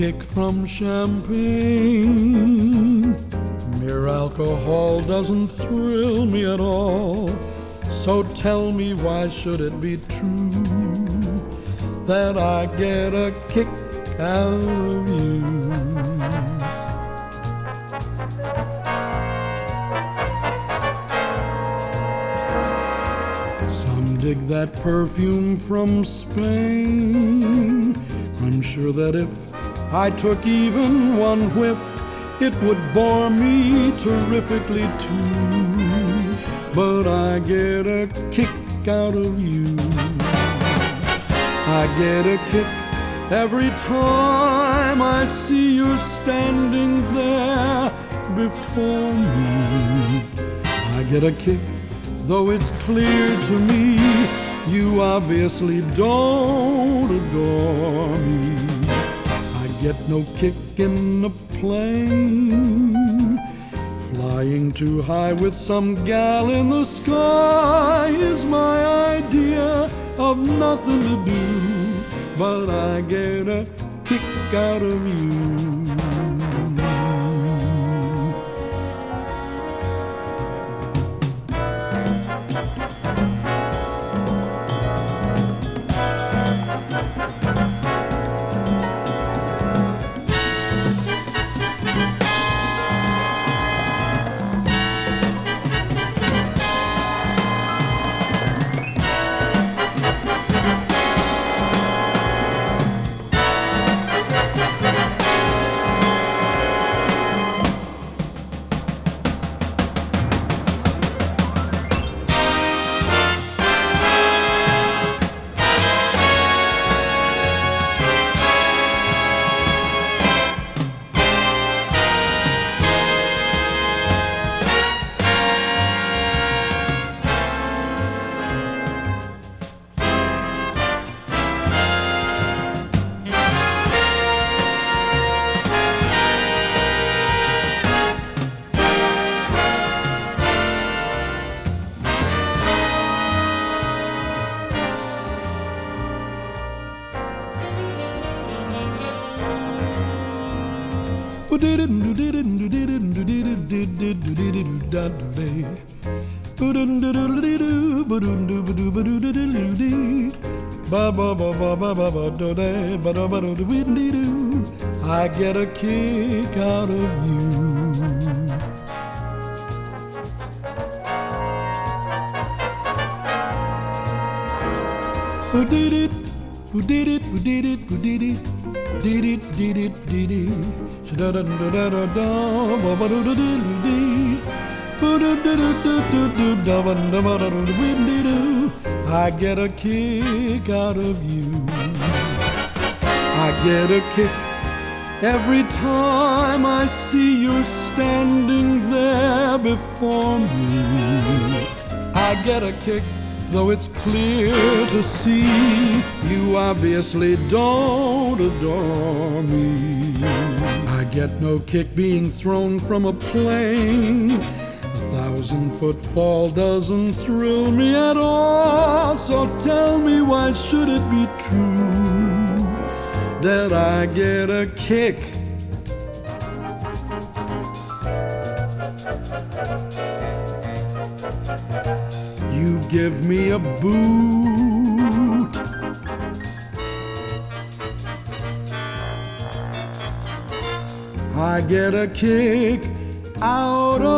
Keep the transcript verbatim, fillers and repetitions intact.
kick from champagne. Mere alcohol doesn't thrill me at all. So tell me, why should it be true that I get a kick out of you? Some dig that perfume from Spain. I'm sure that if I took even one whiff, it would bore me terrifically too. But I get a kick out of you. I get a kick every time I see you standing there before me. I get a kick, though it's clear to me you obviously don't adore me. I get no kick in a plane. Flying too high with some gal in the sky is my idea of nothing to do. But I get a kick out of you. I get a kick out of you. Who did it? Who did it? Who did it? Who did it? Did it? Did it? Did it? Da da da da da da. Ba ba da da da da. Ba da da da da da da. Ba da ba da da da. I get a kick out of you. I get a kick every time I see you standing there before me. I get a kick, though it's clear to see you obviously don't adore me. I get no kick being thrown from a plane. A thousand foot fall doesn't thrill me at all. So tell me, why should it be true that I get a kick? You give me a boot. I get a kick out of